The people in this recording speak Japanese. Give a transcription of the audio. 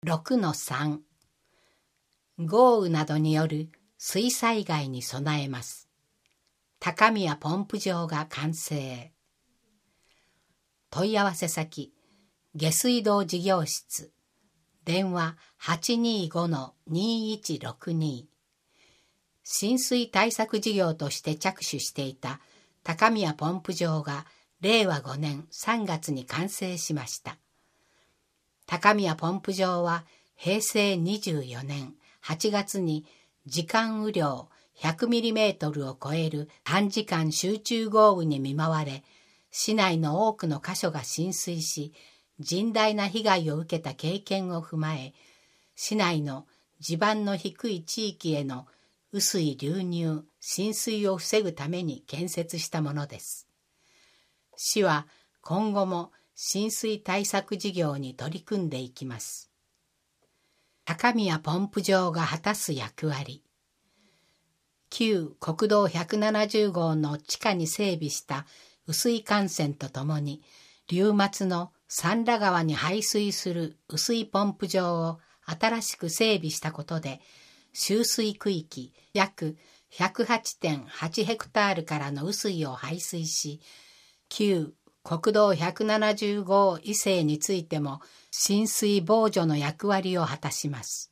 6-3 豪雨などによる水災害に備えます。高宮ポンプ場が完成。問い合わせ先下水道事業室電話 825-2162 浸水対策事業として着手していた高宮ポンプ場が令和5年3月に完成しました。高宮ポンプ場は平成24年8月に時間雨量100ミリメートルを超える短時間集中豪雨に見舞われ、市内の多くの箇所が浸水し、甚大な被害を受けた経験を踏まえ、市内の地盤の低い地域への雨水流入、浸水を防ぐために建設したものです。市は今後も浸水対策事業に取り組んでいきます。高宮ポンプ場が果たす役割。旧国道170号の地下に整備した雨水幹線とともに、流末の三田川に排水する雨水ポンプ場を新しく整備したことで、集水区域約 108.8 ヘクタールからの雨水を排水し、旧国道170号以西についても浸水防除の役割を果たします。